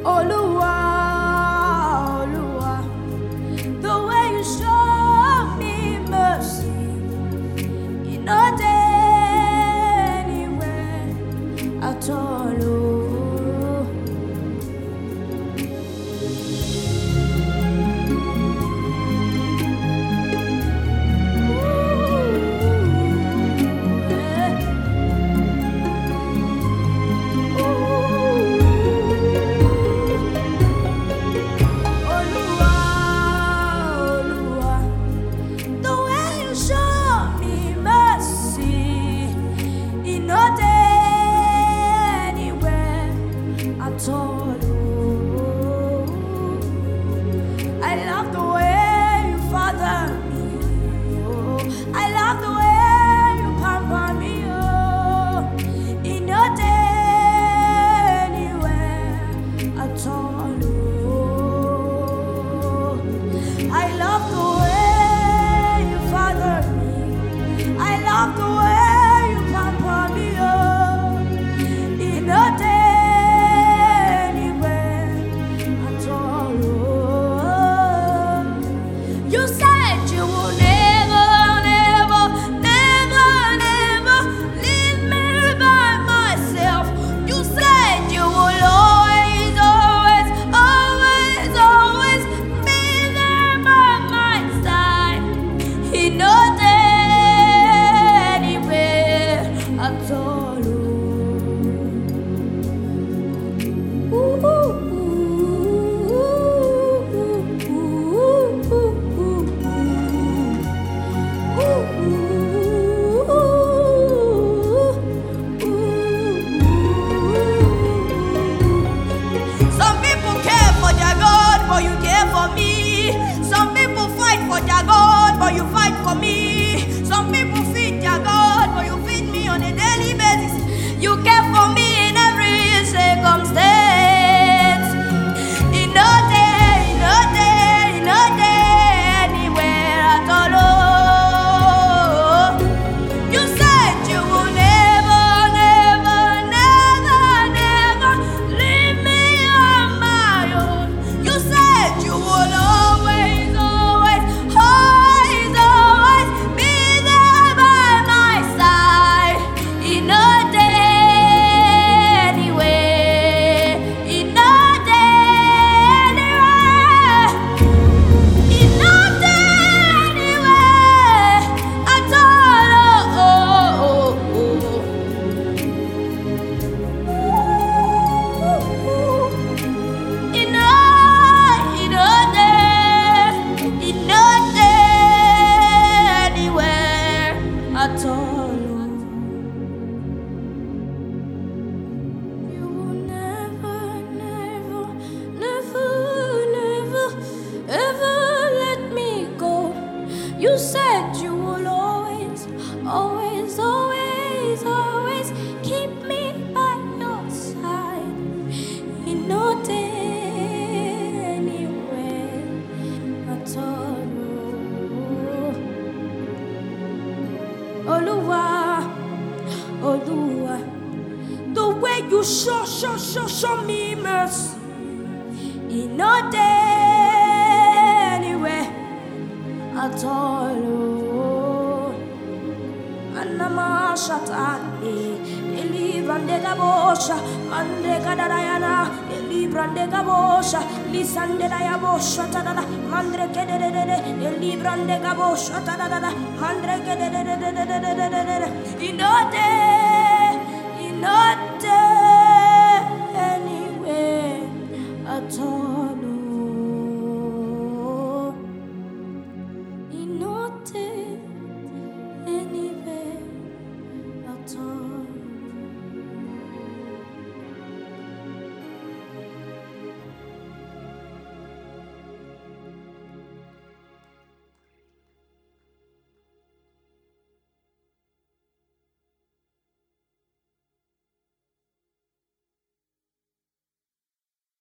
Oluwa, Oluwa, the way you show me mercy, not anywhere at all. Oh. I love the way you father me. Oh, I love the way you pamper me. Oh, in not anywhere at all. Oh, I love the way you father me. I love the way you pamper me. Oh, in not you said you will never, never, never, never leave me by myself. You said you will always, always, always, always be there by my side. In not anywhere at all. Ooh, ooh. You care for me. Some people fight for their God, but you fight for me. Some people feed their God, but you feed me on a daily basis. You care for me in every circumstance. In no day, no day, no day, anywhere at all. You said you will never, never, never, never leave me on my own. You said you will always, always, always, always be there by my side. In no day, anywhere. In no day, anywhere. In no day, anywhere at all. In no anywhere at all. You will never, never, never, never, ever let me go. You said you will always, always, always, always keep me by your side. In no anywhere at all. Oluwa, Oluwa, the way you show me mercy, in not anywhere at all. Anama shatani, elibrande gabosha, mande gadayana, elibrande gabosha, lisande dayabosha tadada, mandre kedede, elibrande gabosha tadada, mandre kedede, in no day, in no day.